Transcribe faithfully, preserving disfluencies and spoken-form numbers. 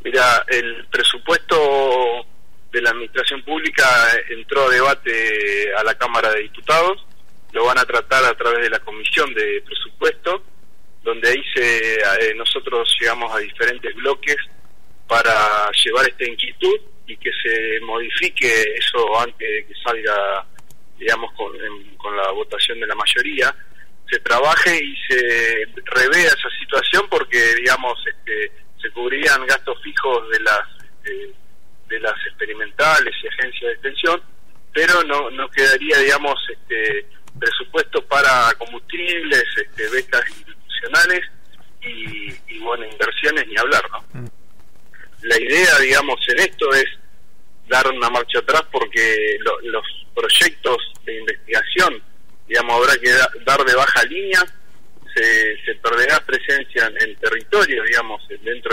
Mira, el presupuesto de la administración pública entró a debate a la Cámara de Diputados, lo van a tratar a través de la Comisión de Presupuesto, donde ahí se, eh, nosotros llegamos a diferentes bloques para llevar esta inquietud y que se modifique eso antes de que salga, digamos, con, en, con la votación de la mayoría, se trabaje y se revea esa situación porque, digamos, este, se cubrirían gastos fijos de las este, de las experimentales y agencias de extensión, pero no, no quedaría, digamos, este, presupuesto para combustibles, este, becas institucionales y, y, bueno, inversiones ni hablar, ¿no? Mm. La idea, digamos, en esto es dar una marcha atrás porque lo, los proyectos de investigación, digamos, habrá que da, dar de baja línea, se, se perderá presencia en el territorio, digamos, dentro